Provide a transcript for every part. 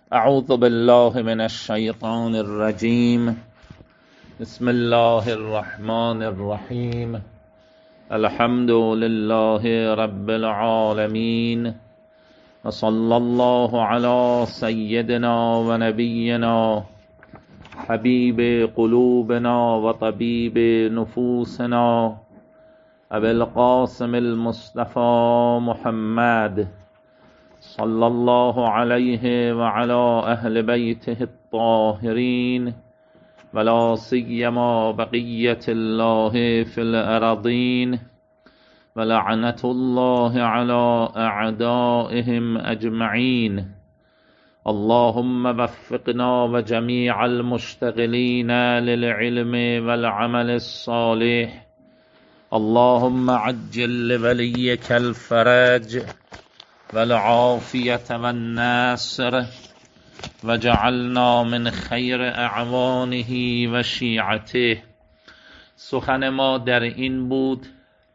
اعوذ بالله من الشیطان الرجیم. بسم الله الرحمن الرحیم. الحمد لله رب العالمین و صلی الله علی سیدنا و نبینا حبیب قلوبنا و طبیب نفوسنا ابی القاسم المصطفى محمد صلی الله علیه و علی اهل بیته الطاهرین ولا سیما بقیة الله فی الارضین ولعنة الله علی اعدائهم اجمعین. اللهم وفقنا و جمیع المشتغلین للعلم والعمل الصالح. اللهم عجل لولیک الفرج والعافیة والناصر وجعلنا من خیر اعوانه و شیعته. سخن ما در این بود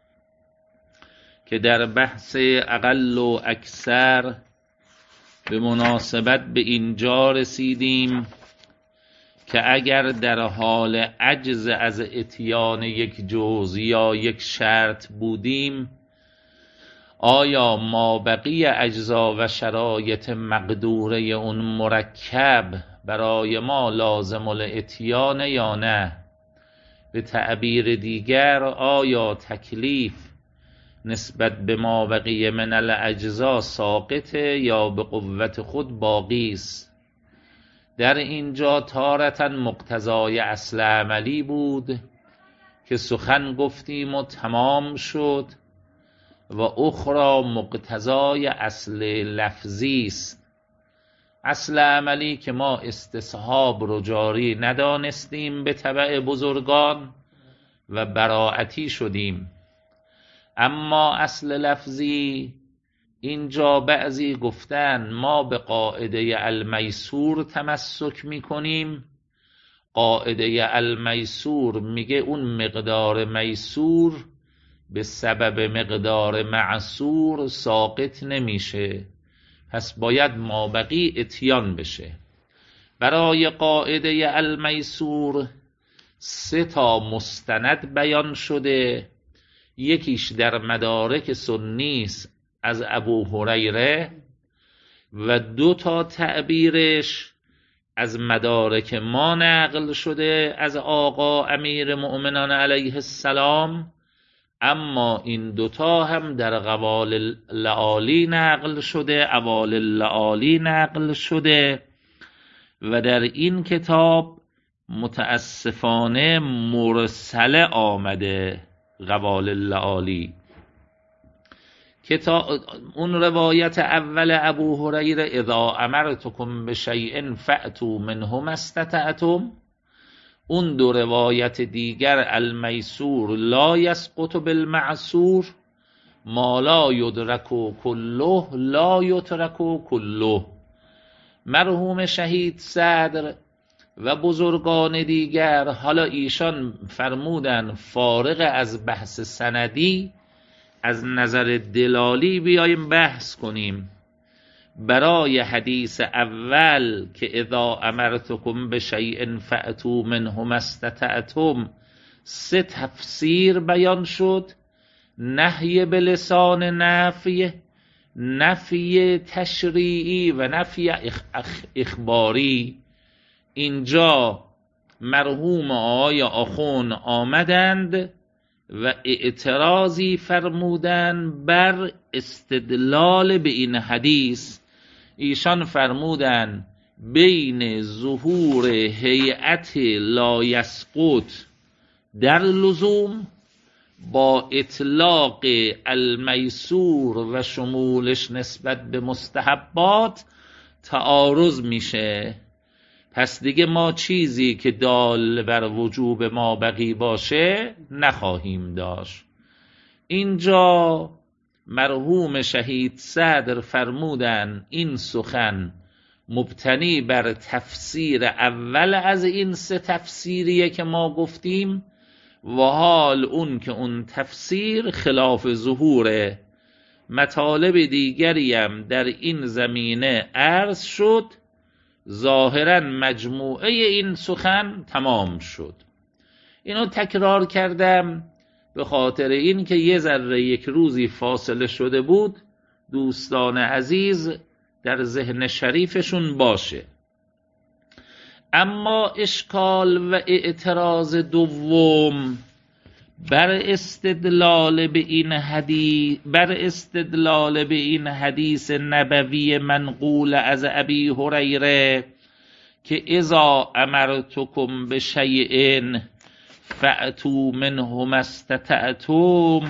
که در بحث اقل و اکثر به مناسبت به اینجا رسیدیم که اگر در حال عجز از اتیان یک جزء یا یک شرط بودیم، آیا مابقی اجزا و شرایط مقدوره اون مرکب برای ما لازم الاتیان یا نه؟ به تعبیر دیگر، آیا تکلیف نسبت به مابقی من الاجزا ساقطه یا به قوت خود باقی است؟ در اینجا تارة مقتضای اصل عملی بود که سخن گفتیم و تمام شد، و اخرى مقتضای اصل لفظی است. اصل عملی که ما استصحاب رو جاری ندانستیم به تبع بزرگان و براعتی شدیم. اما اصل لفظی اینجا بعضی گفتن ما به قاعده المیسور تمسک میکنیم. قاعده المیسور میگه اون مقدار میسور به سبب مقدار معسور ساقط نمیشه، پس باید مابقی اتیان بشه. برای قاعده المیسور 3 مستند بیان شده. یکیش در مدارک سنی است از ابو هریره و 2 تعبیرش از مدارک ما نقل شده از آقا امیر مؤمنان علیه السلام. اما این 2 هم در قوال لعالی نقل شده، اوال لعالی نقل شده، و در این کتاب متاسفانه مرسله آمده قوال لعالی. اون روایت اول ابو هریره اذا امرتکم بشیء فأتوا منه ما استطعتم. اون 2 روایت دیگر المیسور لا یسقط بالمعسور، ما لا یدرک کله لا یترک کله. مرحوم شهید صدر و بزرگان دیگر، حالا ایشان فرمودن فارغ از بحث سندی از نظر دلالی بیایم بحث کنیم. برای حدیث اول که اذا امرتکم بشیء فأتوا منه ما استطعتم 3 تفسیر بیان شد. نهی به لسان نفی، نفی تشریعی و نفی اخباری. اینجا مرحوم آقای آخون آمدند و اعتراضی فرمودند بر استدلال به این حدیث. ایشان فرمودند بین ظهور هیئت لا یسقط در لزوم با اطلاق المیسور و شمولش نسبت به مستحبات تعارض میشه. پس دیگه ما چیزی که دال بر وجوب ما بقی باشه نخواهیم داشت. اینجا مرحوم شهید صدر فرمودن این سخن مبتنی بر تفسیر اول از این 3 تفسیریه که ما گفتیم، و حال اون که اون تفسیر خلاف ظهوره. مطالب دیگری هم در این زمینه عرض شد ظاهرا مجموعه این سخن تمام شد. اینو تکرار کردم به خاطر این که یه ذره یک روزی فاصله شده بود دوستان عزیز در ذهن شریفشون باشه. اما اشکال و اعتراض دوم بر استدلال به این حدیث نبوی منقول از ابی هریره که اذا امرتکم بشیء فأتوا منه ما استطعتم،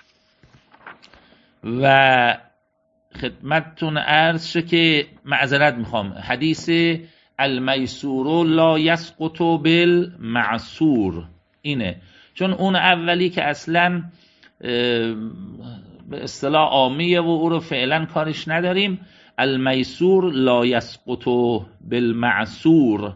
و خدمتتون عرض شه که معذرت میخوام، حدیث المیسور لا یسقط بالمعسور اینه، چون اون اولی که اصلا به اصطلاح عامیه و او رو فعلا کارش نداریم. المیسور لا یسقط بالمعسور.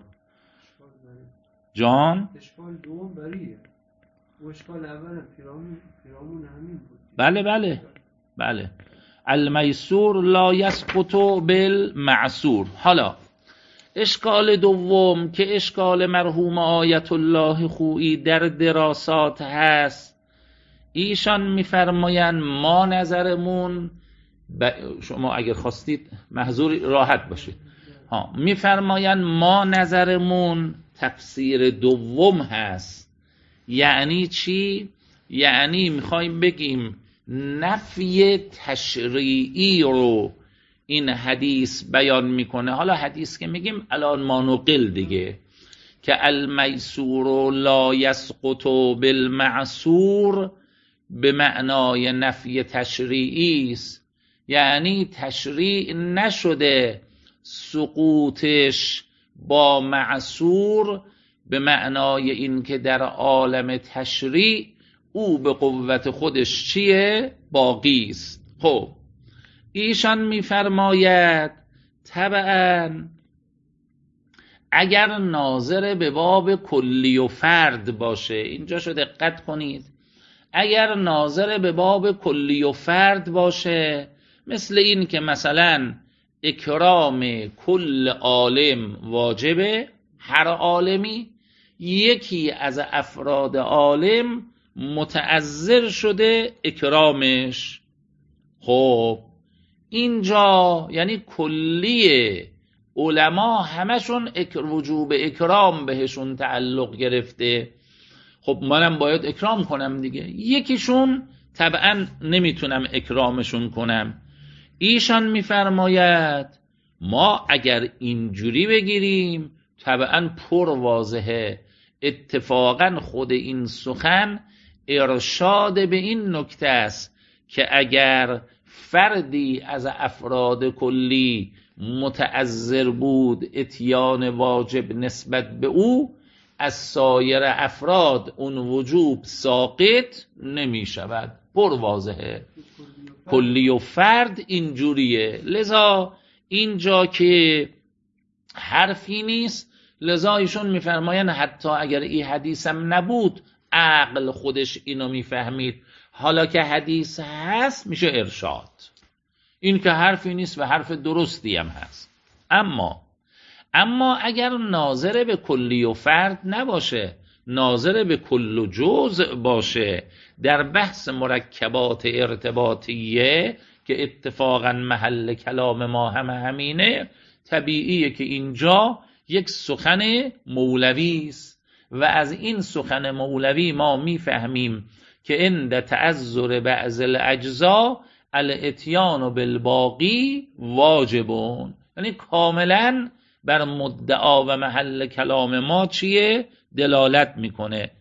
جان اشکال دوم بریه و اشکال اول پیرامون همین بود. بله المیسور لا یسقط بالمعسور. حالا اشکال دوم که اشکال مرحوم آیت الله خویی در دراسات هست، ایشان میفرماین ما نظرمون شما اگر خواستید محظور راحت باشید، میفرماین ما نظرمون تفسیر دوم هست. یعنی چی؟ یعنی میخوایم بگیم نفی تشریعی رو این حدیث بیان میکنه. حالا حدیث که میگیم الان ما نقل دیگه، که المیسور لا یسقط بالمعسور به معنای نفی تشریعی است، یعنی تشریع نشده سقوطش با معسور به معنای این که در عالم تشریع او به قوت خودش چیه؟ باقی است. خب ایشان میفرماید طبعا اگر ناظر به باب کلی و فرد باشه، اینجا شو دقت کنید، اگر ناظر به باب کلی و فرد باشه، مثل این که مثلا اکرام کل عالم واجبه، هر عالمی، یکی از افراد عالم متعذر شده اکرامش. خب اینجا یعنی کلیه علما همشون وجوب اکرام بهشون تعلق گرفته. خب منم باید اکرام کنم دیگه، یکیشون طبعا نمیتونم اکرامشون کنم. ایشان میفرماید ما اگر اینجوری بگیریم طبعا پر واضحه. اتفاقا خود این سخن ارشاد به این نکته است که اگر فردی از افراد کلی متعذر بود اتیان واجب نسبت به او، از سایر افراد اون وجوب ساقط نمی شود. پر واضحه. کلی و فرد اینجوریه. لذا اینجا که حرفی نیست، لذا ایشون میفرماین حتی اگر این حدیث هم نبود عقل خودش اینو میفهمید، حالا که حدیث هست میشه ارشاد. این که حرفی نیست و حرف درستی هم هست. اما اگر ناظر به کلی و فرد نباشه، ناظر به کل و جزء باشه، در بحث مرکبات ارتباطیه که اتفاقا محل کلام ما همینه، طبیعیه که اینجا یک سخن مولوی است و از این سخن مولوی ما میفهمیم که عند تعذر بعض الاجزاء الاتیان بالباقی واجبون، یعنی کاملا بر مدعا و محل کلام ما چیه؟ دلالت میکنه.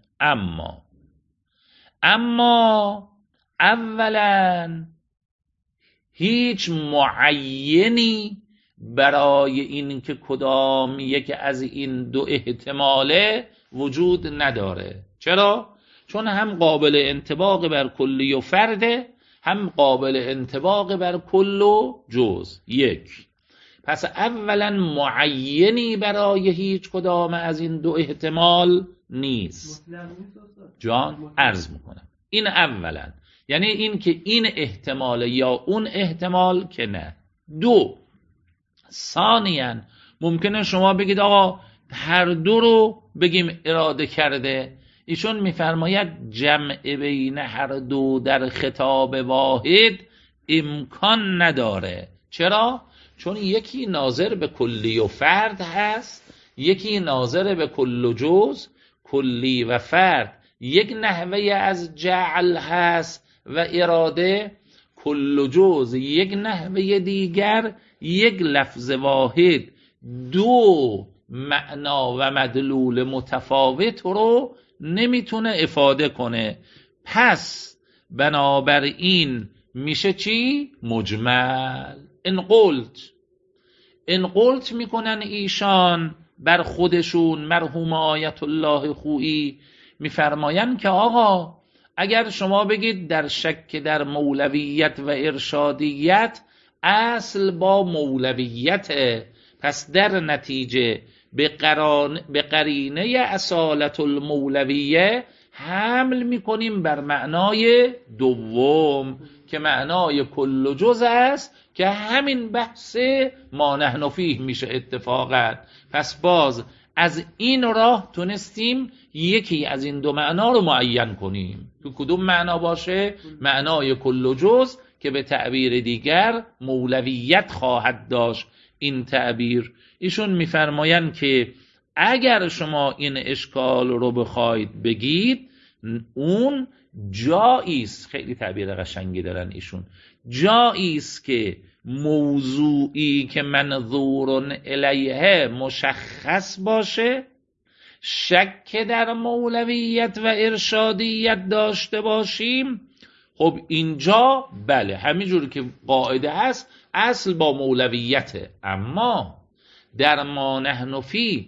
اما اولا هیچ معینی برای این که کدام یک از این دو احتماله وجود نداره. چرا؟ چون هم قابل انطباق بر کلی و فرده، هم قابل انطباق بر کل و جزء. یک، پس اولا معینی برای هیچ کدام از این دو احتمال نیست. جان عرض میکنم این اولا، یعنی این که این احتمال یا اون احتمال که نه. دو، ثانیاً ممکنه شما بگید آقا هر دو رو بگیم اراده کرده. ایشون میفرماید جمع بین هر دو در خطاب واحد امکان نداره. چرا؟ چون یکی ناظر به کلی و فرد هست، یکی ناظر به کل و جز. کلی و فرد یک نحوه از جعل هست و اراده، کل و جز یک نحوه دیگر، یک لفظ واحد دو معنا و مدلول متفاوت رو نمیتونه افاده کنه. پس بنابراین میشه چی؟ مجمل. ان قلت میکنن ایشان بر خودشون، مرحوم آیت الله خویی میفرماین که آقا اگر شما بگید در شک در مولویت و ارشادیت اصل با مولویت، پس در نتیجه به قرینه اصالت المولویه حمل میکنیم بر معنای دوم که معنای کل و جز است، که همین بحث ما نحن فیه میشه اتفاقا. پس باز از این راه تونستیم یکی از این دو معنا رو معین کنیم. تو کدوم معنا باشه؟ معنای کل و جز که به تعبیر دیگر مولویت خواهد داشت این تعبیر. ایشون میفرمایند که اگر شما این اشکال رو بخواید بگید، اون جایی است، خیلی تعبیر قشنگی دارن ایشون، جایی است که موضوعی که منظور الیه مشخص باشه، شک در مولویت و ارشادیت داشته باشیم، خب اینجا بله همینجوری که قاعده هست اصل با مولویته. اما در ما نحن فی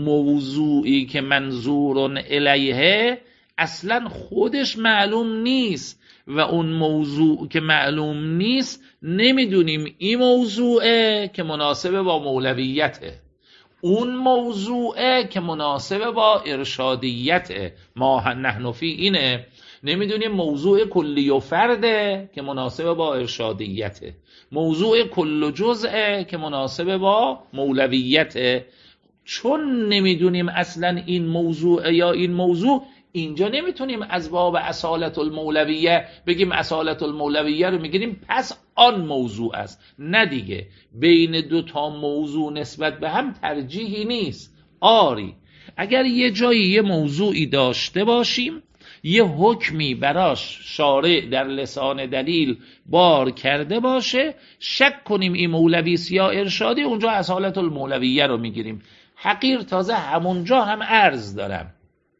موضوعی که منظور الیه اصلا خودش معلوم نیست و اون موضوع که معلوم نیست نمیدونیم این موضوعه که مناسب با مولویته، اون موضوعه که مناسب با ارشادیته. ما نحن فی اینه، نمیدونیم موضوع کلی و فرده که مناسب با ارشادیته، موضوع کل و جزءه که مناسب با مولویته. چون نمیدونیم اصلا این موضوع یا این موضوع، اینجا نمیتونیم از باب اصالت المولویه بگیم اصالت المولویه رو میگیریم پس آن موضوع است. نه دیگه، بین دو تا موضوع نسبت به هم ترجیحی نیست. آری اگر یه جایی یه موضوعی داشته باشیم، یه حکمی براش شارع در لسان دلیل بار کرده باشه، شک کنیم این مولویست یا ارشادی، اونجا اصالت المولویه رو میگیریم. حقیر تازه همونجا هم عرض دارم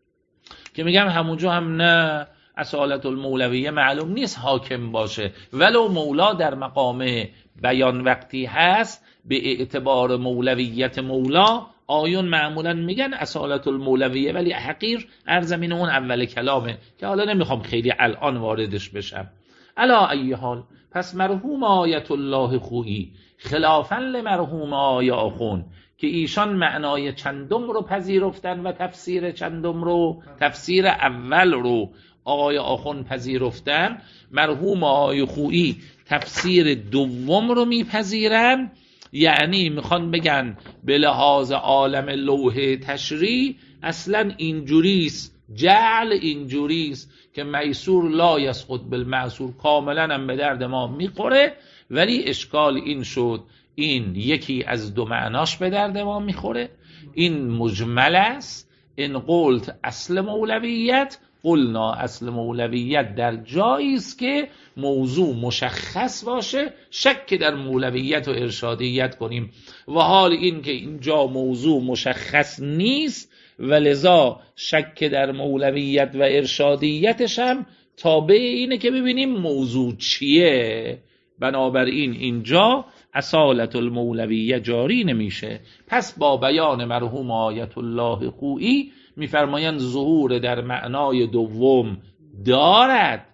که میگم همونجا هم نه اصالت المولویه معلوم نیست حاکم باشه، ولو مولا در مقام بیان وقتی هست به اعتبار مولویت مولا آیون معمولا میگن اصالت المولویه، ولی حقیر ارزمین اون اول کلامه که حالا نمیخوام خیلی الان واردش بشم. علا ای حال، پس مرحوم آیت الله خویی خلافاً لمرحوم آیه آخون که ایشان معنای چندم رو پذیرفتن و تفسیر چندم رو، تفسیر اول رو آقای آخون پذیرفتن، مرحوم آیه خویی تفسیر دوم رو میپذیرن. یعنی میخوان بگن به لحاظ عالم لوح تشریع اصلا اینجوریست، جعل اینجوریست که میسور لا یسقط بالمعسور، کاملا هم به درد ما میخوره، ولی اشکال این شد این یکی از دو معناش به درد ما میخوره، این مجمل است. این قلت اصل مولویت، قلنا اصل مولویت در جایی است که موضوع مشخص باشه، شک در مولویت و ارشادیت کنیم، و حال این که اینجا موضوع مشخص نیست و لذا شک در مولویت و ارشادیتش هم تابع اینه که ببینیم موضوع چیه. بنابراین اینجا اصالت المولویه جاری نمیشه. پس با بیان مرحوم آیت الله خویی میفرمایند ظهور در معنای دوم دارد،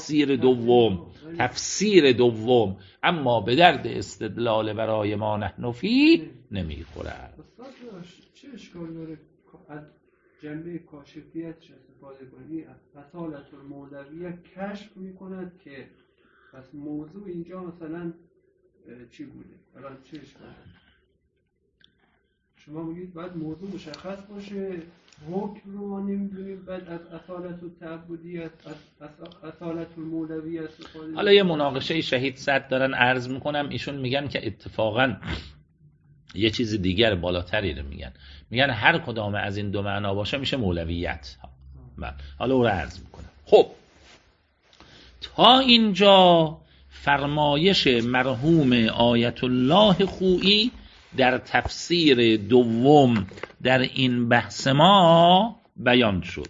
تفسیر دوم، اما به درد استدلال برای ما نحن فیه نمیخورد. چه اشکال داره از جنبه کاشفیتش استفاده کنی؟ اصالت المولویه کشف میکند که پس موضوع اینجا مثلا چی بوده؟ الان چه اشکال؟ شما میگید باید موضوع مشخص باشه، حکم رو ما نمیدونیم، بعد از اصالت و تعبدی، از اصالت و مولوی استفاده. حالا یه مناقشه شهید صدر دارن عرض میکنم، ایشون میگن که اتفاقا یه چیز دیگر بالاتری رو میگن هر کدام از این دو معنا باشه میشه مولویت. حالا او رو عرض میکنم. خب تا اینجا فرمایش مرحوم آیت الله خویی در تفسیر دوم در این بحث ما بیان شد.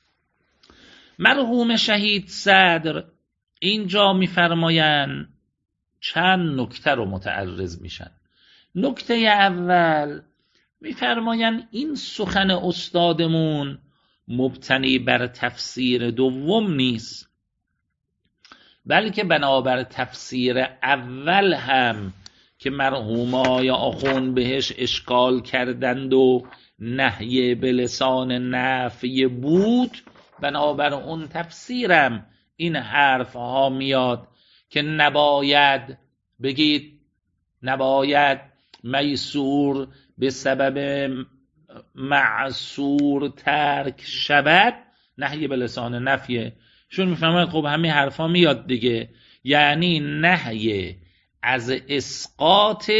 مرحوم شهید صدر اینجا میفرمایند چند نکته رو متعرض میشن. نکته اول میفرمایند این سخن استادمون مبتنی بر تفسیر دوم نیست، بلکه بنابر تفسیر اول هم که مرحومای آخوند بهش اشکال کردند و نهی به لسان نفی بود، بنابر اون تفسیرم این حرف ها میاد که نباید بگید، نباید میسور به سبب معسور ترک شود، نهی به لسان نفیه. شون میفهمید خب همین حرفا میاد دیگه، یعنی نهی از اسقاط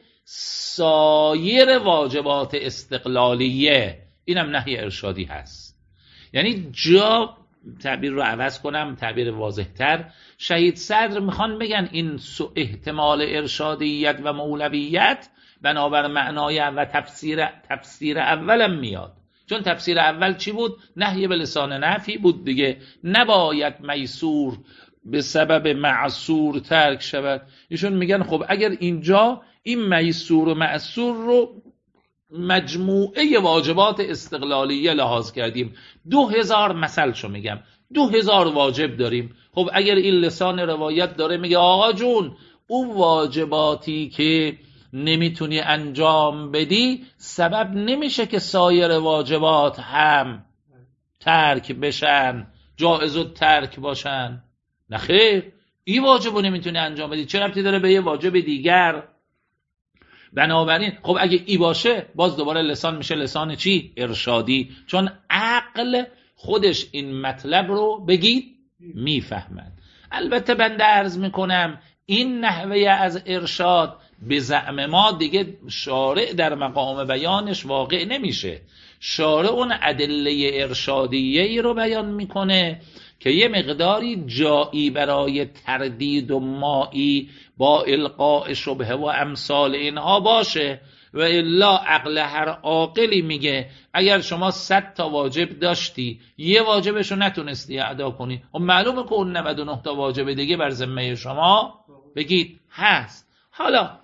سایر واجبات استقلالیه، اینم نهی ارشادی هست. یعنی جا تعبیر رو عوض کنم، تعبیر واضح‌تر، شهید صدر میخوان بگن این احتمال ارشادیت و مولویت بنابر معنای و تفسیر اولم میاد. چون تفسیر اول چی بود؟ نهی به لسان نفی بود دیگه، نباید میسور به سبب معسور ترک شود. ایشون میگن خب اگر اینجا این میسور و معسور رو مجموعه واجبات استقلالیه لحاظ کردیم، 2000 مثل شو میگم 2000 واجب داریم، خب اگر این لسان روایت داره میگه آقا جون اون واجباتی که نمیتونی انجام بدی سبب نمیشه که سایر واجبات هم ترک بشن، جایز و ترک باشن. نه خیر، این واجب رو نمیتونی انجام بدی، چه ربطی داره به یه واجب دیگر؟ بنابراین خب اگه ای باشه باز دوباره لسان میشه لسان چی؟ ارشادی، چون عقل خودش این مطلب رو بگید میفهمد. البته بنده عرض میکنم این نحوه از ارشاد به زعم ما دیگه شارع در مقام بیانش واقع نمیشه. شارع اون ادله ارشادیه‌ای رو بیان میکنه که یه مقداری جایی برای تردید و مایی با القاء شبهه و امثال اینها باشه، و الا عقل هر عاقلی میگه اگر شما 100 تا واجب داشتی یه واجبشو نتونستی ادا کنی، و معلومه که اون 99 تا واجب دیگه بر ذمه شما بگید هست. حالا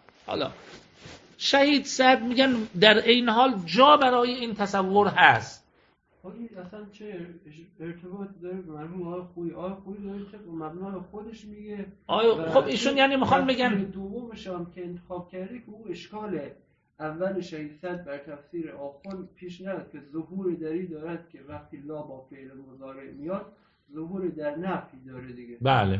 شهید صدر میگن در این حال جا برای این تصور هست. این اصلا چه ارتباط داره به مرحوم آقای خویی داره چه به مبنای خودش میگه؟ خب ایشون یعنی میخوان بگن دومش هم که انتخاب کرده که او اشکال اول شهید صدر بر تفسیر آخوند پیش نرد که ظهور دری دارد که وقتی لا با فعل مضارع میاد ظهور در نفی داره دیگه.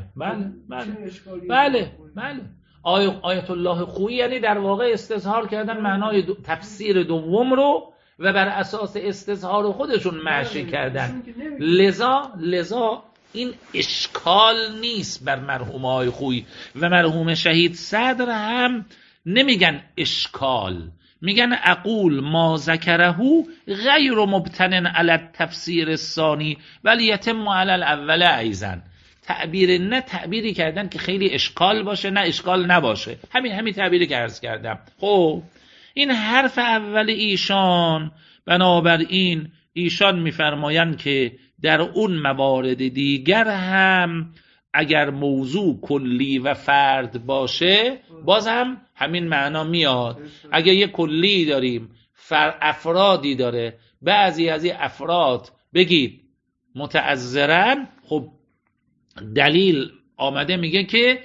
بله. آیت الله خویی یعنی در واقع استظهار کردن معنای تفسیر دوم رو و بر اساس استظهار خودشون مشی کردن. لذا این اشکال نیست بر مرحوم آقای خویی و مرحوم شهید صدر هم نمیگن اشکال، میگن اقول ما ذکره غیر مبتن علی تفسیر الثانی ولی یتم علی الاول ایضا. تعبیری کردن که خیلی اشکال باشه نه اشکال نباشه، همین تعبیری که عرض کردم. خب این حرف اول ایشان، بنابراین ایشان میفرمایند که در اون موارد دیگر هم اگر موضوع کلی و فرد باشه باز هم همین معنا میاد. اگر یه کلی داریم افرادی داره، بعضی از این افراد بگید متعذرن، خب دلیل آمده میگه که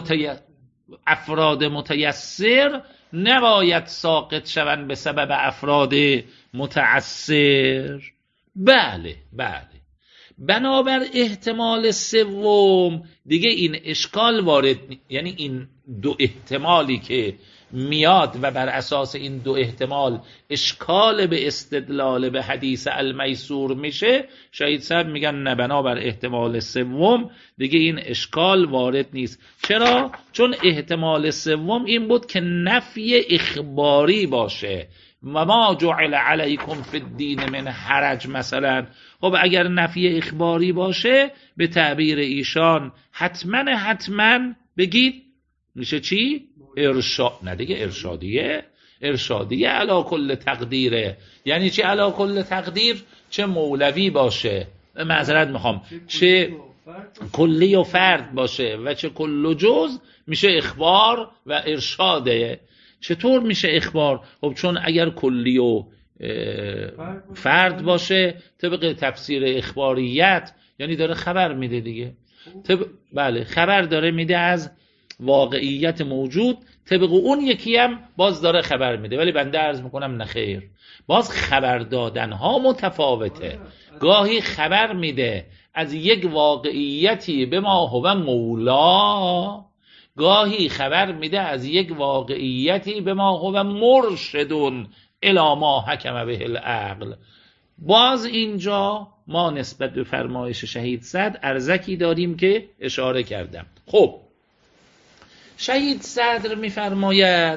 افراد متیسر نباید ساقط شوند به سبب افراد متعسر. بله بنابر احتمال سوم دیگه این اشکال وارد، یعنی این دو احتمالی که میاد و بر اساس این دو احتمال اشکال به استدلال به حدیث المیسور میشه، شهید صاحب میگن نه، بنابر احتمال سوم دیگه این اشکال وارد نیست. چرا؟ چون احتمال سوم این بود که نفی اخباری باشه و ما جعل علیکم فی الدین من حرج مثلا. خب اگر نفی اخباری باشه به تعبیر ایشان حتما بگید میشه چی؟ ارشاد. نه دیگه ارشادیه علا کل تقدیره. یعنی چی علا کل تقدیر؟ چه مولوی باشه، معذرت میخوام، چه کلی و فرد باشه و چه کل و جز، میشه اخبار و ارشاده. چطور میشه اخبار؟ خب چون اگر کلی و فرد باشه طبق تفسیر اخباریت یعنی داره خبر میده دیگه. بله خبر داره میده از واقعیت موجود، طبق اون یکی هم باز داره خبر میده. ولی بنده عرض میکنم نخیر، باز خبر دادن ها متفاوته. گاهی خبر میده از یک واقعیتی به ما هو مولا، گاهی خبر میده از یک واقعیتی به ما هو مرشدون الی ما حکم به العقل. باز اینجا ما نسبت به فرمایش شهید صدر ارزکی داریم که اشاره کردم. خب شهید صدر میفرماید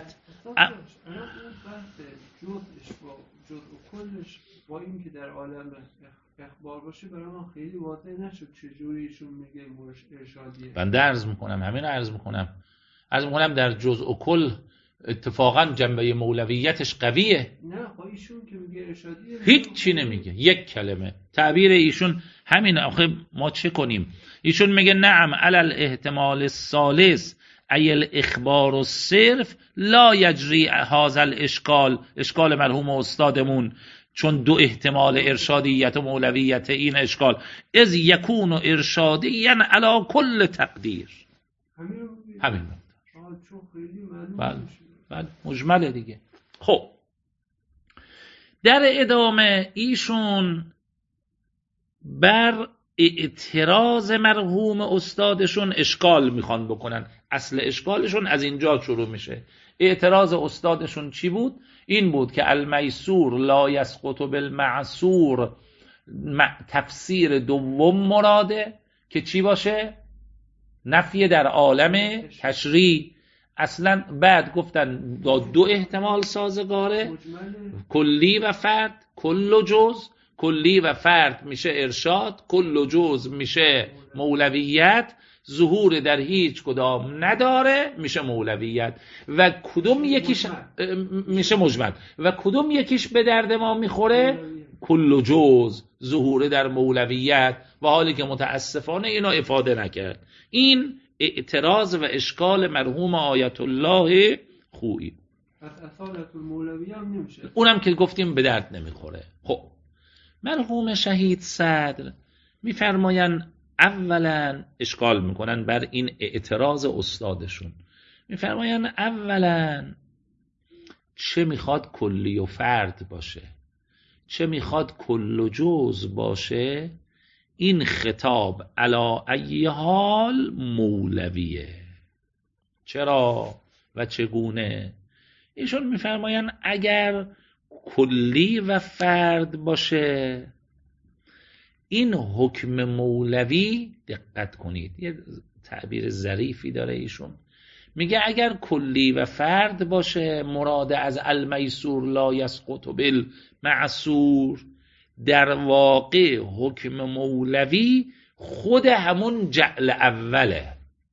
جز و کلش با این که در عالم اخبار باشه برای ما خیلی واضح نشد چجوری ایشون میگه ارشادیه. بنده عرض میکنم همین رو عرض میکنم در جز و کل اتفاقا جنبه مولویتش قویه. نه خب ایشون که میگه ارشادیه هیچ چی نمیگه، یک کلمه. تعبیر ایشون همین. آخه ما چه کنیم؟ ایشون میگه نعم علی الاحتمال الثالث ای الاخبار الصرف لا یجری هذا الاشکال، اشکال مرحوم استادمون، چون دو احتمال ارشادیت و مولویت این اشکال از یکون و ارشادیا علی کل تقدیر. همین چون خیلی معلوم بله مجمله دیگه. خب در ادامه ایشون بر اعتراض مرحوم استادشون اشکال میخوان بکنن. اصل اشکالشون از اینجا شروع میشه. اعتراض استادشون چی بود؟ این بود که المیسور لا یسقط بالمعسور، تفسیر دوم مراده که چی باشه؟ نفی در عالم تشریع. اصلا بعد گفتن دو احتمال سازگاره، کلی و فرد، کل و جز. کلی و فرد میشه ارشاد، کل و جز میشه مولویت. ظهور در هیچ کدام نداره میشه مولویت. و کدوم یکیش میشه مجمل و کدوم یکیش به درد ما میخوره؟ کل و جز، ظهور در مولویت. و حالی که متاسفانه اینا افاده نکرد. این اعتراض و اشکال مرحوم آیت الله خویی. اصالت المولویه هم نمیشه، اونم که گفتیم به درد نمیخوره. خب مرحوم شهید صدر میفرماین اولا اشکال میکنن بر این اعتراض استادشون. میفرماین اولا چه میخواد کلی و فرد باشه، چه میخواد کل و جز باشه، این خطاب علی ای حال مولویه. چرا و چگونه؟ ایشون میفرماین اگر کلی و فرد باشه این حکم مولوی، دقت کنید یه تعبیر ظریفی داره ایشون، میگه اگر کلی و فرد باشه مراد از المیسور لا یسقط بالمعسور، در واقع حکم مولوی خود همون جعل اوله.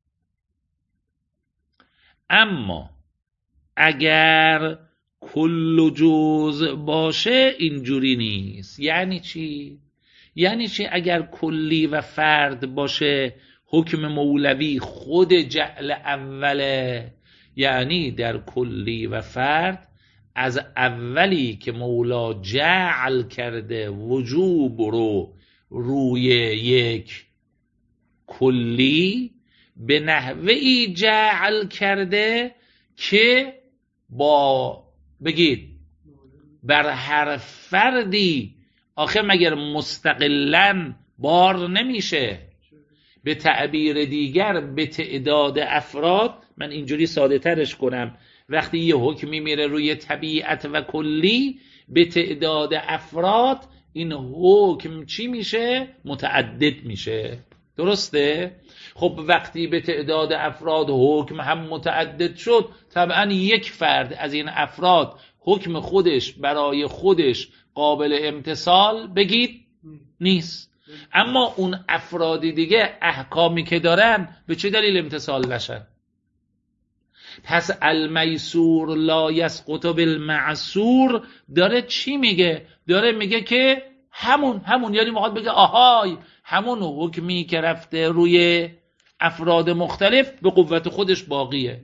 اما اگر کل و جز باشه اینجوری نیست. یعنی چی؟ یعنی چی؟ اگر کلی و فرد باشه حکم مولوی خود جعل اوله، یعنی در کلی و فرد از اولی که مولا جعل کرده وجوب رو روی یک کلی به نحوی جعل کرده که با بگید بر هر فردی آخه مگر مستقلاً بار نمیشه؟ به تعبیر دیگر به تعداد افراد، من اینجوری ساده ترش کنم وقتی یه حکمی میره روی طبیعت و کلی به تعداد افراد، این حکم چی میشه؟ متعدد میشه. درسته؟ خب وقتی به تعداد افراد حکم هم متعدد شد، طبعا یک فرد از این افراد حکم خودش برای خودش قابل امتثال بگید نیست. اما اون افراد دیگه احکامی که دارن به چه دلیل امتثال نشن؟ پس المیسور لا یسقط بالمعسور داره چی میگه؟ داره میگه که همون یعنی میخواد بگه آهای همون حکمی که رفته روی افراد مختلف به قوت خودش باقیه.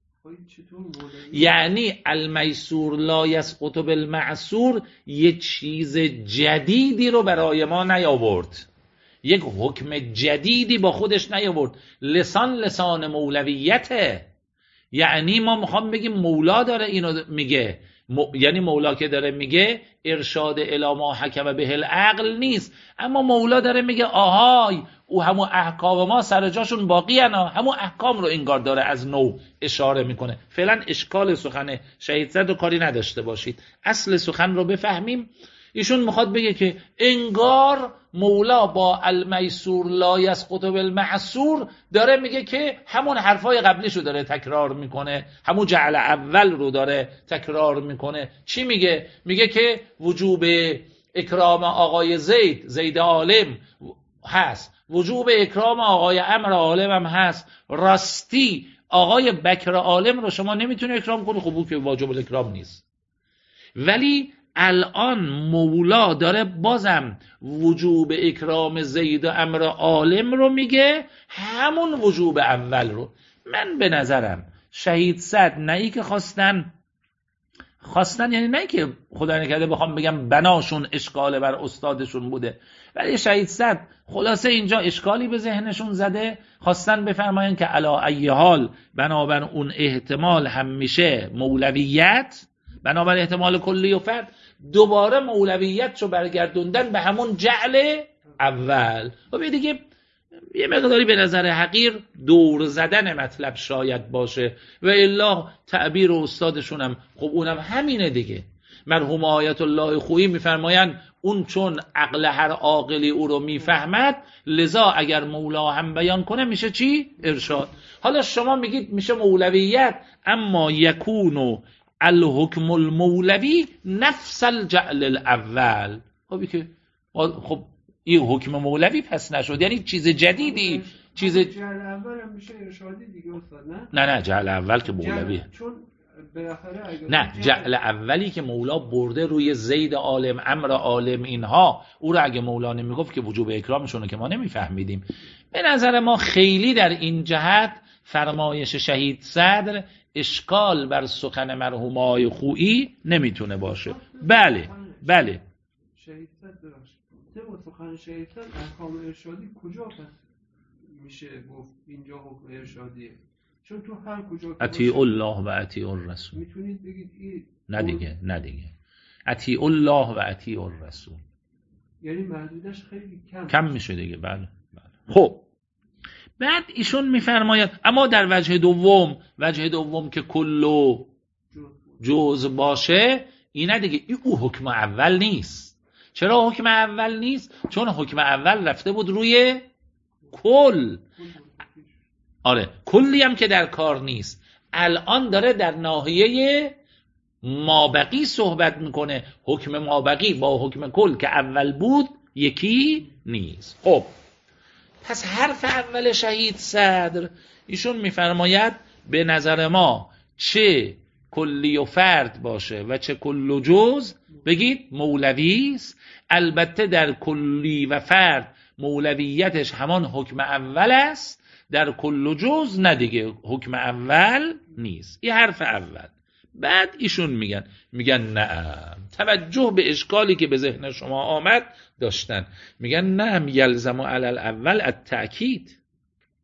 یعنی المیسور لا یسقط بالمعسور یه چیز جدیدی رو برای ما نیاورد، یک حکم جدیدی با خودش نیاورد. لسان مولویته. یعنی ما میخوام بگیم مولا داره اینو میگه، یعنی مولا که داره میگه ارشاد الی ما حکم به العقل نیست، اما مولا داره میگه آهای او همون احکام ما سر جاشون باقی انا، همون احکام رو انگار داره از نو اشاره میکنه. فعلا اشکال سخن شهید زد و کاری نداشته باشید، اصل سخن رو بفهمیم. ایشون میخواد بگه که انگار مولا با المیسور لا یسقط بالمعسور داره میگه که همون حرفای قبلیشو داره تکرار میکنه، همون جعل اول رو داره تکرار میکنه. چی میگه؟ میگه که وجوب اکرام آقای زید عالم هست، وجوب اکرام آقای عمرو عالم هم هست. راستی آقای بکر عالم رو شما نمیتونی اکرام کنی، خب اون که واجب الاکرام نیست. ولی الان مولا داره بازم وجوب اکرام زید و عمرو عالم رو میگه، همون وجوب اول رو. من به نظرم شهید صد نه ای که خواستن یعنی نه ای که خدا نکرده بخوام بگم بناشون اشکال بر استادشون بوده، ولی شهید صد خلاصه اینجا اشکالی به ذهنشون زده، خواستن بفرماین که علی ای حال بنابر اون احتمال هم میشه مولویت، بنابر احتمال کلی و فرد دوباره مولویت رو برگردوندن به همون جعل اول. و دیگه یه مقداری به نظر حقیر دور زدن مطلب شاید باشه، و الا تعبیر استادشون هم خب اونم همینه دیگه. مرحوم آیت الله خویی میفرمایند اون چون عقل هر عاقلی او رو میفهمد، لذا اگر مولا هم بیان کنه میشه چی؟ ارشاد. حالا شما میگید میشه مولویت، اما یکونو الحکم المولوی نفس الجعل الاول. خب این حکم مولوی پس نشد، یعنی چیز جدیدی، چیز جعل اول هم میشه ارشادی دیگه استاد، نه جعل اول که مولویه، چون بالاخره نه جعل اولی که مولا برده روی زید عالم عمرو عالم اینها، او رو اگه مولا نمیگفت که وجوب اکرامشونه که ما نمیفهمیدیم. به نظر ما خیلی در این جهت فرمایش شهید صدر اشکال بر سخن مرحوم آقای خویی نمیتونه باشه. بله شهید صدر طبق سخن شهید صدر احکام ارشادی کجا پس میشه گفت اینجا حکم ارشادیه؟ چون تو هر کجا اطیع الله و اطیع الرسول میتونید بگید این نه دیگه اطیع الله و اطیع الرسول، یعنی محدودش خیلی کم میشه دیگه. بله. خب بعد ایشون میفرماید اما در وجه دوم که کلو جز باشه، اینه دیگه او حکم اول نیست. چرا حکم اول نیست؟ چون حکم اول رفته بود روی کل. آره کلی هم که در کار نیست، الان داره در ناحیه مابقی صحبت میکنه. حکم مابقی با حکم کل که اول بود یکی نیست. خب پس حرف اول شهید صدر ایشون میفرماید به نظر ما چه کلی و فرد باشه و چه کل و جز بگید مولوی است. البته در کلی و فرد مولویتش همان حکم اول است، در کل و جز نه دیگه حکم اول نیست. این حرف اول. بعد ایشون میگن نه، توجه به اشکالی که به ذهن شما آمد داشتن، میگن نه یلزم علی الاول التأکید،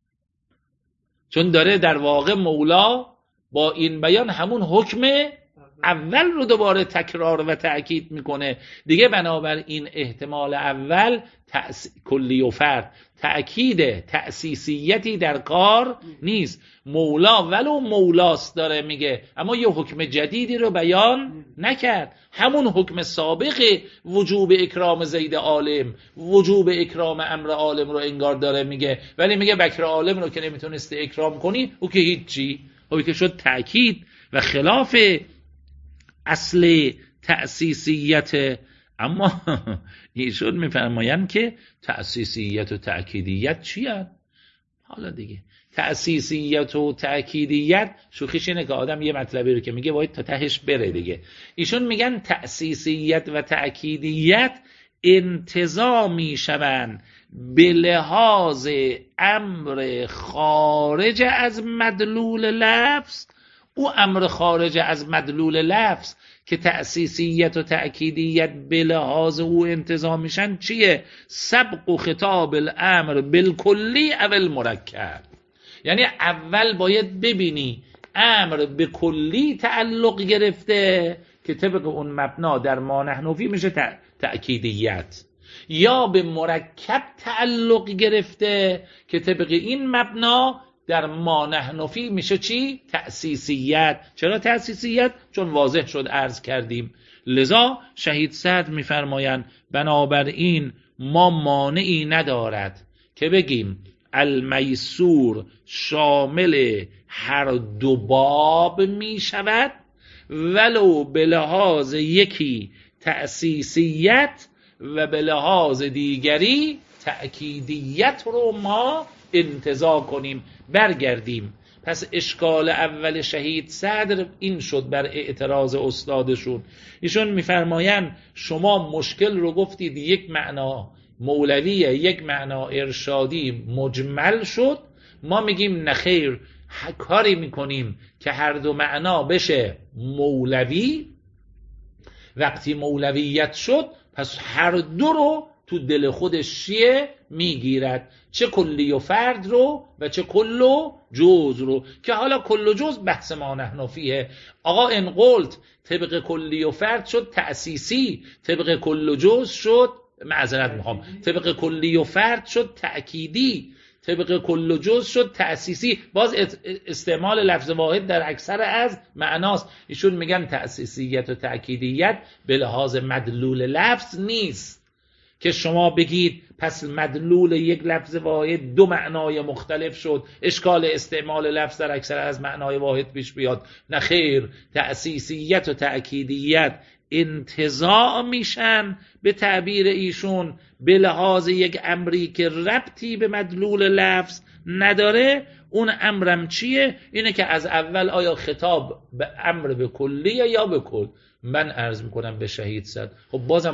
چون داره در واقع مولا با این بیان همون حکم اول رو دوباره تکرار و تأکید میکنه دیگه. بنابراین احتمال اول کلی و فرد، تأکید تأسیسیتی در کار نیست. مولا ولو مولاست داره میگه، اما یه حکم جدیدی رو بیان نکرد. همون حکم سابق وجوب اکرام زید عالم، وجوب اکرام امر عالم رو انگار داره میگه، ولی میگه بکر عالم رو که نمیتونسته اکرام کنی او که هیچی، او که شد تأکید و خلاف اصل تأسیسیت. اما ایشون میفرمایند که تأسیسیت و تأکیدیت چی هست؟ حالا دیگه تأسیسیت و تأکیدیت شوخیش اینه که آدم یه مطلبی رو که میگه باید تا تهش بره دیگه. ایشون میگن تأسیسیت و تأکیدیت انتظامی شوند به لحاظ امر خارج از مدلول لفظ. او امر خارج از مدلول لفظ که تأسیسیت و تأکیدیت به لحاظ او انتظام میشن چیه؟ سبق و خطاب الامر بالکلی او المرکب. یعنی اول باید ببینی امر به کلی تعلق گرفته که طبق اون مبنا در ما نحنفی میشه تأکیدیت، یا به مرکب تعلق گرفته که طبق این مبنا در ما نحنفی میشه چی؟ تأسیسیت. چرا تأسیسیت؟ چون واضح شد عرض کردیم. لذا شهید صدر میفرمایند بنابراین ما مانعی ندارد که بگیم المیسور شامل هر دو باب می شود، ولو به لحاظ یکی تأسیسیت و به لحاظ دیگری تأکیدیت رو ما انتزاع کنیم، برگردیم. پس اشکال اول شهید صدر این شد بر اعتراض استادشون. ایشون میفرمایند شما مشکل رو گفتید یک معنا مولویه، یک معنا ارشادی مجمل شد. ما میگیم نخیر، کاری میکنیم که هر دو معنا بشه مولوی. وقتی مولویت شد پس هر دو رو تو دل خودش چیه میگیرد، چه کلی و فرد رو و چه کل و جز رو، که حالا کل و جز بحث ما نحنفیه. آقا ان قلت طبق کلی و فرد شد تأسیسی، طبق کل و جز شد معذرت میخوام، طبق کلی و فرد شد تأکیدی، طبق کل و جز شد تأسیسی. باز استعمال لفظ واحد در اکثر از معناست. ایشون میگن تأسیسیت و تأکیدیت به لحاظ مدلول لفظ نیست که شما بگید پس مدلول یک لفظ واحد دو معنای مختلف شد، اشکال استعمال لفظ در اکثر از معنای واحد پیش بیاد. نه خیر، تأسیسیت و تأکیدیت انتزاع میشن به تعبیر ایشون به لحاظ یک امری که ربطی به مدلول لفظ نداره. اون امرم چیه؟ اینه که از اول آیا خطاب به امر به کلیه یا به کل. من عرض میکنم به شهید صدر خب بازم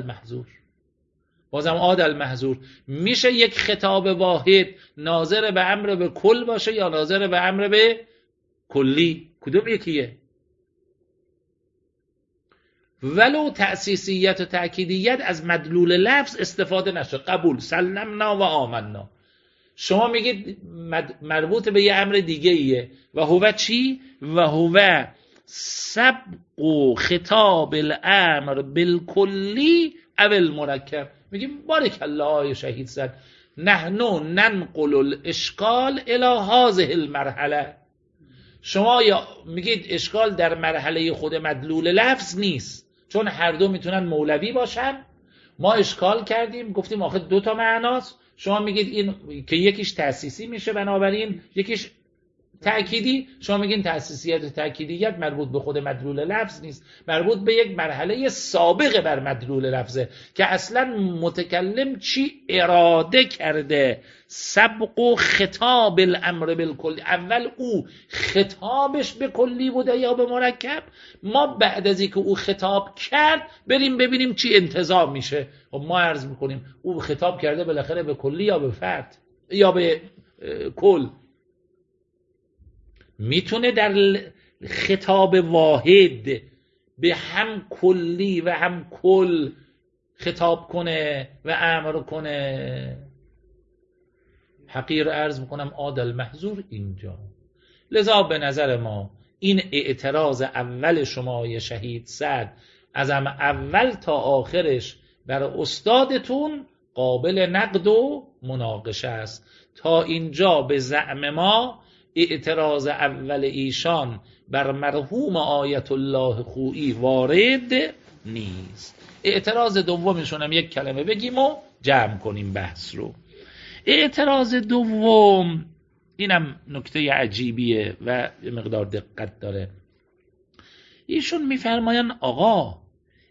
عادل محظور میشه یک خطاب واحد ناظر به امر به کل باشه یا ناظر به امر به کلی؟ کدوم یکیه؟ ولو تأسیسیت و تأکیدیت از مدلول لفظ استفاده نشه، قبول، سلمنا و آمنا. شما میگید مربوط به یه امر دیگه ایه و هو چی؟ و هو سبق و خطاب الامر بالکلی او المرکب. میگیم بارک الله آی شهید صدر، نحنو ننقل الاشکال الی هذه المرحله. شما یا میگید اشکال در مرحله خود مدلول لفظ نیست، چون هر دو میتونن مولوی باشن. ما اشکال کردیم گفتیم آخه دو تا معناست، شما میگید این که یکیش تأسیسی میشه بنابراین یکیش تأکیدی. شما میگین تأسیسیت و تأکیدیت مربوط به خود مدلول لفظ نیست، مربوط به یک مرحله سابقه بر مدلول لفظه که اصلا متکلم چی اراده کرده. سبق و خطاب الامر بالکلی، اول او خطابش به کلی بوده یا به مرکب، ما بعد از اینکه او خطاب کرد بریم ببینیم چی انتزاع میشه. و ما عرض میکنیم او خطاب کرده بالاخره به کلی یا به فرد یا به کل. میتونه در خطاب واحد به هم کلی و هم کل خطاب کنه و امر کنه. حقیر عرض میکنم عادل محظور اینجا. لذا به نظر ما این اعتراض اول شما شهید سعد از اول تا آخرش برای استادتون قابل نقد و مناقشه است. تا اینجا به زعم ما اعتراض اول ایشان بر مرحوم آیت الله خویی وارد نیست. اعتراض دومشون هم یک کلمه بگیم و جمع کنیم بحث رو. اعتراض دوم اینم نکته عجیبیه و یه مقدار دقت داره. ایشون میفرماین آقا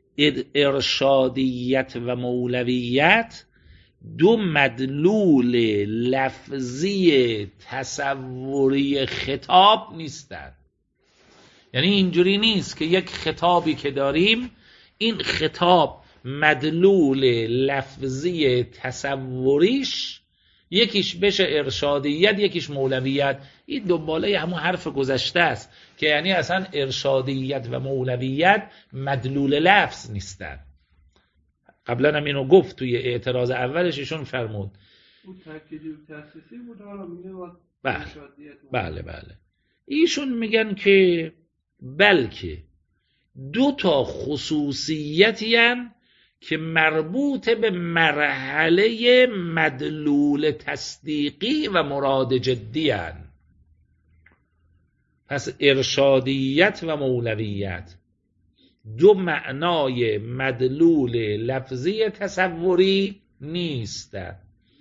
ارشادیت و مولویت دو مدلول لفظی تصوری خطاب نیستند. یعنی اینجوری نیست که یک خطابی که داریم این خطاب مدلول لفظی تصوریش یکیش بشه ارشادیت یکیش مولویت. این دنباله همون حرف گذشته است که یعنی اصلا ارشادیت و مولویت مدلول لفظ نیستن. قبلا هم اینو گفت توی اعتراض اولش ایشون فرمود. اون تأکیدی و تأسیسی بود. حالا میگه بله. ایشون میگن که بلکه دو تا خصوصیتی هن که مربوط به مرحله مدلول تصدیقی و مراد جدی هن. پس ارشادیت و مولویت دو معنای مدلول لفظی تصوری نیستند،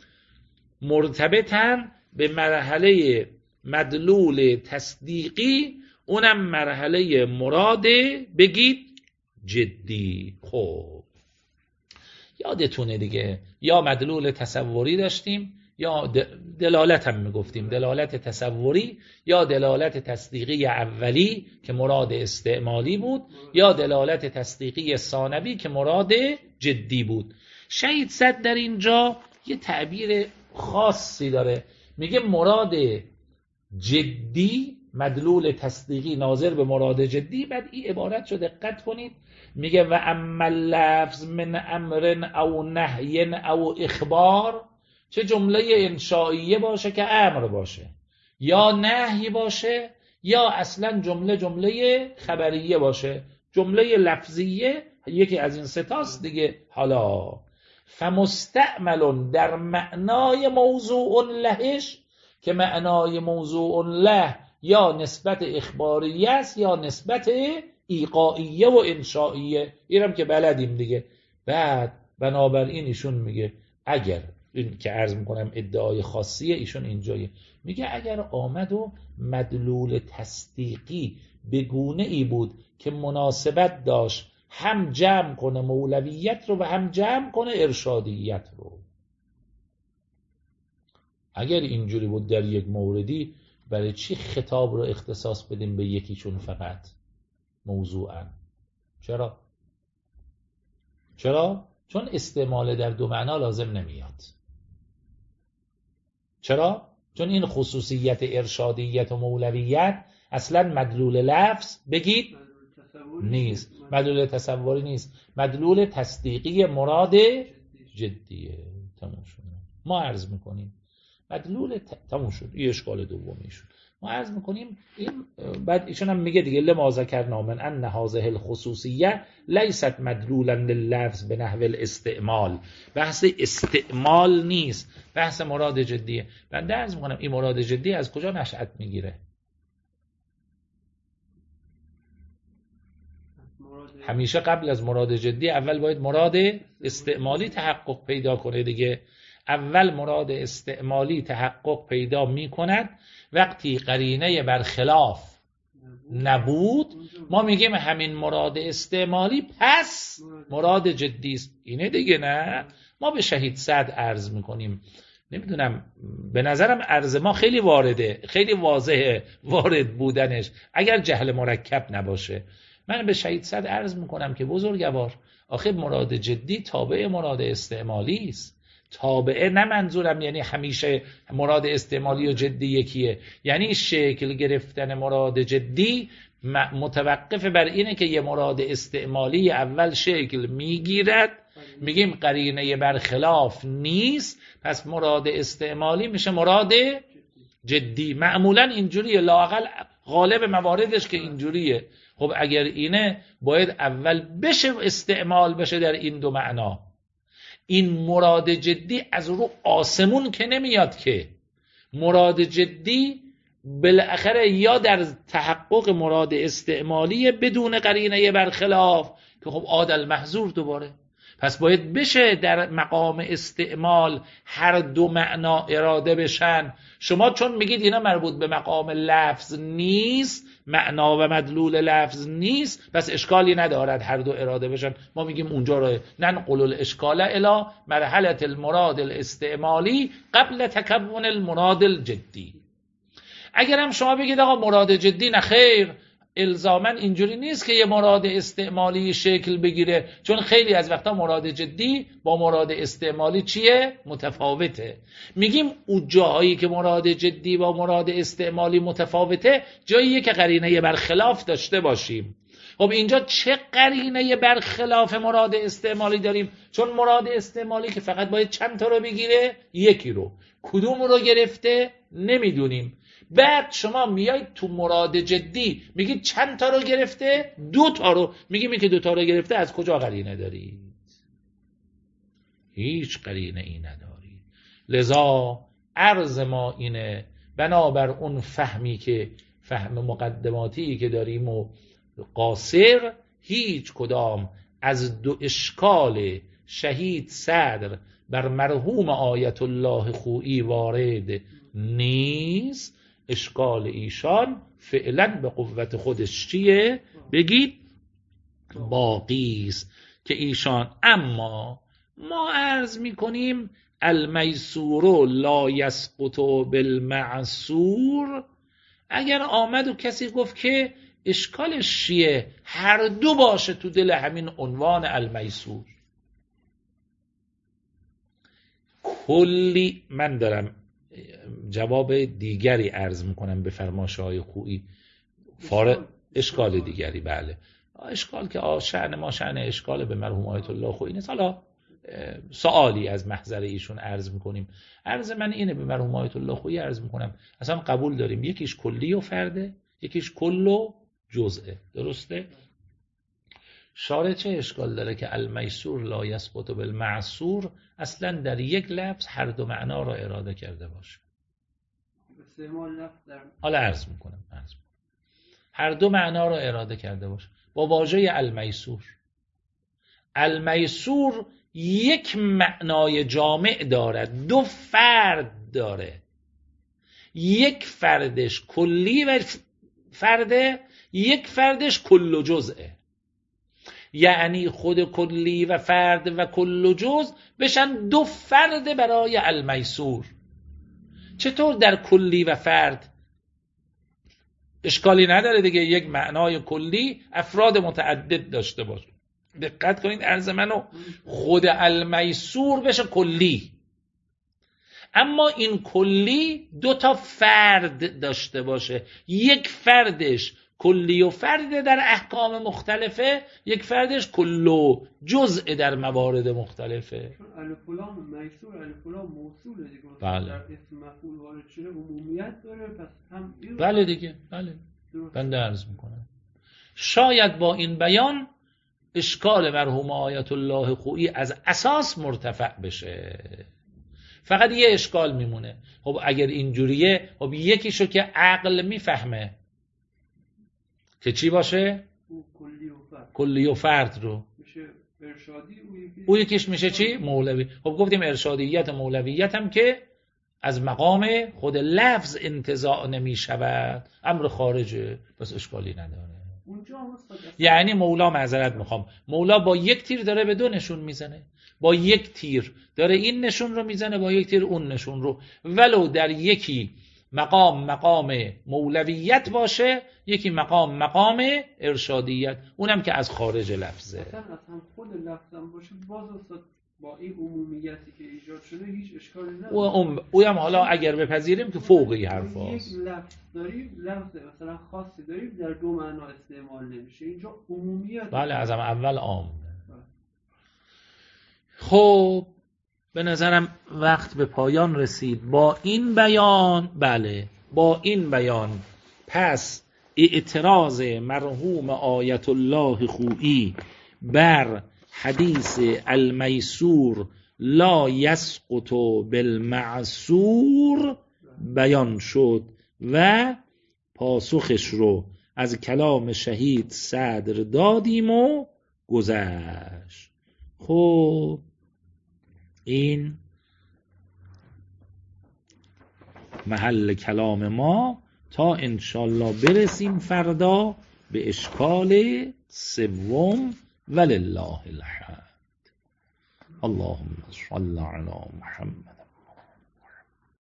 مرتبطن به مرحله مدلول تصدیقی، اونم مرحله مراد بگید جدی. خب یادتونه دیگه، یا مدلول تصوری داشتیم یا دلالت هم میگفتیم، دلالت تصوری یا دلالت تصدیقی اولی که مراد استعمالی بود یا دلالت تصدیقی ثانوی که مراد جدی بود. شهید صدر در اینجا یه تعبیر خاصی داره، میگه مراد جدی، مدلول تصدیقی ناظر به مراد جدی. بعد این عبارت رو دقت کنید، میگه و اما لفظ من امر او نهی او اخبار، چه جمله انشائیه باشه که امر باشه یا نهی باشه یا اصلا جمله خبریه باشه، جمله لفظیه یکی از این ستاست دیگه. حالا فمستعمل در معنای موضوع لهش، که معنای موضوع له یا نسبت اخباریه است یا نسبت ایقاعیه و انشائیه، اینم که بلدیم دیگه. بعد بنابراین ایشون میگه اگر این که عرض میکنم ادعای خاصیه ایشون اینجایه، میگه اگر آمد و مدلول تصدیقی به گونه ای بود که مناسبت داشت هم جمع کنه مولویت رو و هم جمع کنه ارشادیت رو، اگر اینجوری بود در یک موردی برای چی خطاب رو اختصاص بدیم به یکیشون فقط موضوعاً؟ چرا؟ چون استعمال در دو معنا لازم نمیاد. چرا؟ چون این خصوصیت ارشادیت و مولویت اصلا مدلول لفظ بگید نیست، مدلول تصوری نیست، مدلول تصدیقی مراد جدیه. تموم شد. ما عرض میکنیم مدلول تموم شد. این اشکال دومی شد. ما عرض میکنیم این بعد ایشون هم میگه دیگه لما ذکرنا من ان هذه الخصوصیه لیست مدلولا لللفظ به نحو الاستعمال. بحث استعمال نیست، بحث مراد جدیه. بنده عرض میکنم این مراد جدی از کجا نشأت میگیره؟ همیشه قبل از مراد جدی اول باید مراد استعمالی تحقق پیدا کنه دیگه. اول مراد استعمالی تحقق پیدا می کند وقتی قرینه برخلاف نبود، ما میگیم همین مراد استعمالی پس مراد جدی است. اینه دیگه. نه ما به شهید صدر عرض میکنیم، نمیدونم به نظرم عرض ما خیلی وارده، خیلی واضحه وارد بودنش اگر جهل مرکب نباشه. من به شهید صدر عرض میکنم که بزرگوار آخه مراد جدی تابع مراد استعمالی است. تابعه نه منظورم یعنی همیشه مراد استعمالی و جدی یکیه، یعنی شکل گرفتن مراد جدی متوقف بر اینه که یه مراد استعمالی اول شکل میگیرد، میگیم قرینه برخلاف نیست، پس مراد استعمالی میشه مراد جدی. معمولا اینجوریه، لااقل غالب مواردش که اینجوریه. خب اگر اینه باید اول بشه استعمال بشه در این دو معنا. این مراد جدی از رو آسمون که نمیاد، که مراد جدی بالاخره یا در تحقق مراد استعمالی بدون قرینه برخلاف که خب عاد المحظور دوباره. پس باید بشه در مقام استعمال هر دو معنا اراده بشن. شما چون میگید اینا مربوط به مقام لفظ نیست، معنا و مدلول لفظ نیست، پس اشکالی ندارد هر دو اراده بشن. ما میگیم اونجا رو ننقل الاشکال الی مرحله المراد الاستعمالی قبل تکون المراد الجدی. اگرم شما بگید آقا مراد جدی نه خیر، الزاماً اینجوری نیست که یه مراد استعمالی شکل بگیره، چون خیلی از وقتا مراد جدی با مراد استعمالی چیه؟ متفاوته. میگیم اون جاهایی که مراد جدی با مراد استعمالی متفاوته جاییه که قرینه برخلاف داشته باشیم. خب اینجا چه قرینه برخلاف مراد استعمالی داریم؟ چون مراد استعمالی که فقط باید چند تا رو بگیره، یکی رو. کدوم رو گرفته نمیدونیم. بعد شما میایید تو مراد جدی میگید چند تا رو گرفته؟ 2 تا رو. میگیم که 2 تا رو گرفته از کجا قرینه دارید؟ هیچ قرینه ای ندارید. لذا عرض ما اینه بنابر اون فهمی که فهم مقدماتی که داریم و قاصر، هیچ کدام از دو اشکال شهید صدر بر مرحوم آیت الله خویی وارد نیست. اشکال ایشان فعلا به قوت خودش چیه؟ بگید باقی است که ایشان. اما ما عرض میکنیم المیسور لا یسقط بالمعسور. اگر آمد و کسی گفت که اشکالش چیه؟ هر دو باشه تو دل همین عنوان المیسور. کلی من دارم جواب دیگری عرض میکنم به فرمایش های خویی. اشکال دیگری، بله. اشکال که شأن ما شأن اشکال به مرحوم آیت الله خویی نیست. حالا سوالی از محضر ایشون عرض میکنیم. عرض من اینه به مرحوم آیت الله خویی عرض میکنم اصلا قبول داریم یکیش کلی و فرده، یکیش کل و جزئه. درسته؟ شارع چه اشکال داره که المیسور لا یسقط بالمعسور اصلا در یک لفظ هر دو معنا را اراده کرده باشه؟ حالا عرض میکنم هر دو معنا را اراده کرده باشه با واژه المیسور. المیسور یک معنای جامع دارد، 2 فرد داره. یک فردش کلی و فرده، یک فردش کل و جزئه. یعنی خود کلی و فرد و کل و جزء بشن 2 فرد برای المیسور. چطور در کلی و فرد اشکالی نداره دیگه یک معنای کلی افراد متعدد داشته باشه. دقت کنید عرض منو، خود المیسور بشه کلی، اما این کلی 2 تا فرد داشته باشه. یک فردش کلی و فرد در احکام مختلفه، یک فردش کل و جزء در موارد مختلفه. چون الف و لام میسور الف و لام موصوله دیگه. بله. در اسم مفعول وارد شده عمومیت داره، پس هم بله دیگه. بله. بنده عرض میکنم شاید با این بیان اشکال مرحوم آیت الله خویی از اساس مرتفع بشه. فقط یه اشکال میمونه. خب اگر اینجوریه، خب یکیشو که عقل میفهمه که چی باشه؟ کلی و فرد رو میشه ارشادی، او یکیش میشه چی؟ مولوی. خب گفتیم ارشادیت و مولویت هم که از مقام خود لفظ انتزاع نمیشود، امر خارجه، پس اشکالی نداره. یعنی مولا، معذرت میخوام، مولا با یک تیر داره به 2 نشون میزنه، با یک تیر داره این نشون رو میزنه، با یک تیر اون نشون رو، ولو در یکی مقام مولویت باشه، یکی مقام ارشادیت، اونم که از خارج لفظه. اصلا خود لفظم باشه باز با این عمومیتی که ایجاد شده هیچ اشکالی نداره. او هم حالا اگر بپذیریم که فوق این حرف هاست. یک لفظ داریم، لفظ مثلا خاصی داریم، در 2 معنا استعمال نمیشه. اینجا عمومیت. بله، از اول عام. خب به نظرم وقت به پایان رسید با این بیان. بله، با این بیان پس اعتراض مرحوم آیت الله خویی بر حدیث المیسور لا یسقط بالمعسور بیان شد و پاسخش رو از کلام شهید صدر دادیم و گذشت. خب این محل کلام ما تا انشالله برسیم فردا به اشکال سوم ولله الحمد. اللهم صل علی محمد.